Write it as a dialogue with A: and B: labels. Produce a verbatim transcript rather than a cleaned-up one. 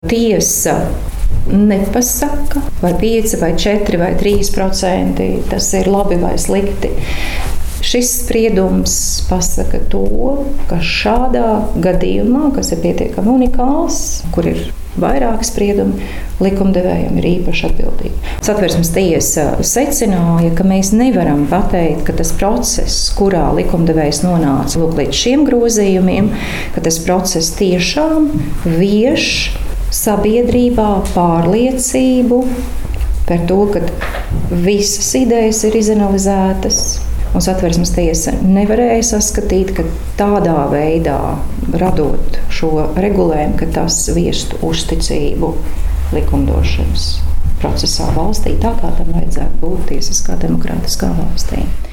A: Tiesa nepasaka, vai pieci, vai četri, vai trīs procenti tas ir labi vai slikti. Šis spriedums pasaka to, ka šādā gadījumā, kas ir pietiekami unikāls, kur ir vairāki spriedumi, likumdevējiem ir īpaša atbildība. Satversmes tiesa secināja, ka mēs nevaram pateikt, ka tas process, kurā likumdevējs nonāca lūk, līdz šiem grozījumiem, ka tas process tiešām vieš sabiedrībā pārliecību par to, ka visas idejas ir izanalizētas. Un Satversmes tiesa nevarēja saskatīt, ka tādā veidā, radot šo regulējumu, ka tas viestu uzticību likumdošanas procesā valstī, tā kā tam vajadzētu būt tiesiskā demokrātiskā valstī.